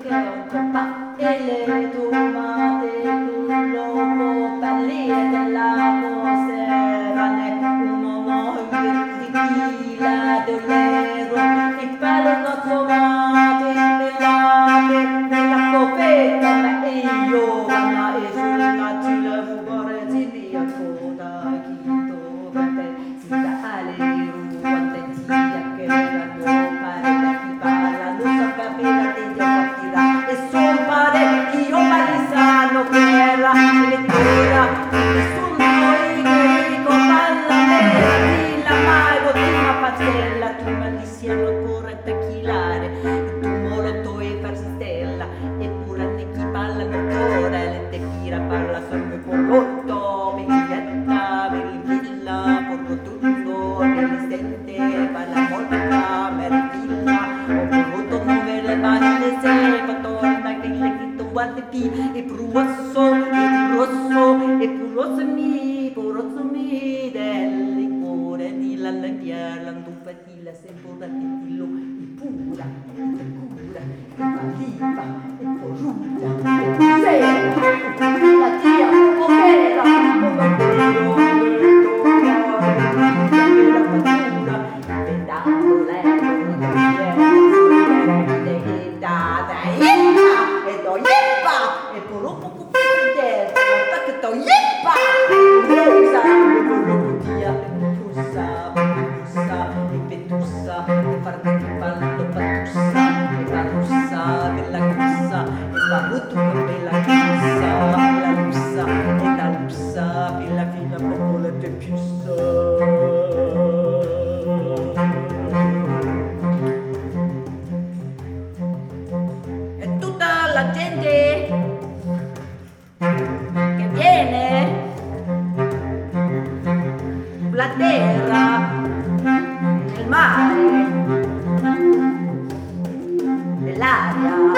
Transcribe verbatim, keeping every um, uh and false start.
e le tomate con l'uovo pallire della conservane uno noi tequila dollero e palo tomate pelate nella copetta ma io ma e sulla cilla fugore si via coda chito per si da ale ruote tia che erano pare da chi parla non so capire che io partirà e son pare io palisano che era lettura e son noi che dico palla vera chi la mago ti ma pazzella tu malissimo ancora tequilare e tu moloto e persistella eppure ne chi parla ancora le tequila parla solo polotto biglietta villa porco tutto che li sente parla molto camera villa ho voluto muovere le mani le sera torna che le chito guardi qui e pruosso e pruosso e pruosso mi pruosso mi del liquore di la lampiera l'antufatilla sempre di lo pura e cura e maliva e corrutta e pusera la tia povera come quello la fattura pedando l'euro e do yeppa e por un poco più che do yeppa rusa e volotia petussa petussa e petussa e farti di ballo patussa e la russa della russa e la rottura della russa la russa e la russa e la fina popola te piussa la gente che viene sulla terra nel mare nell'aria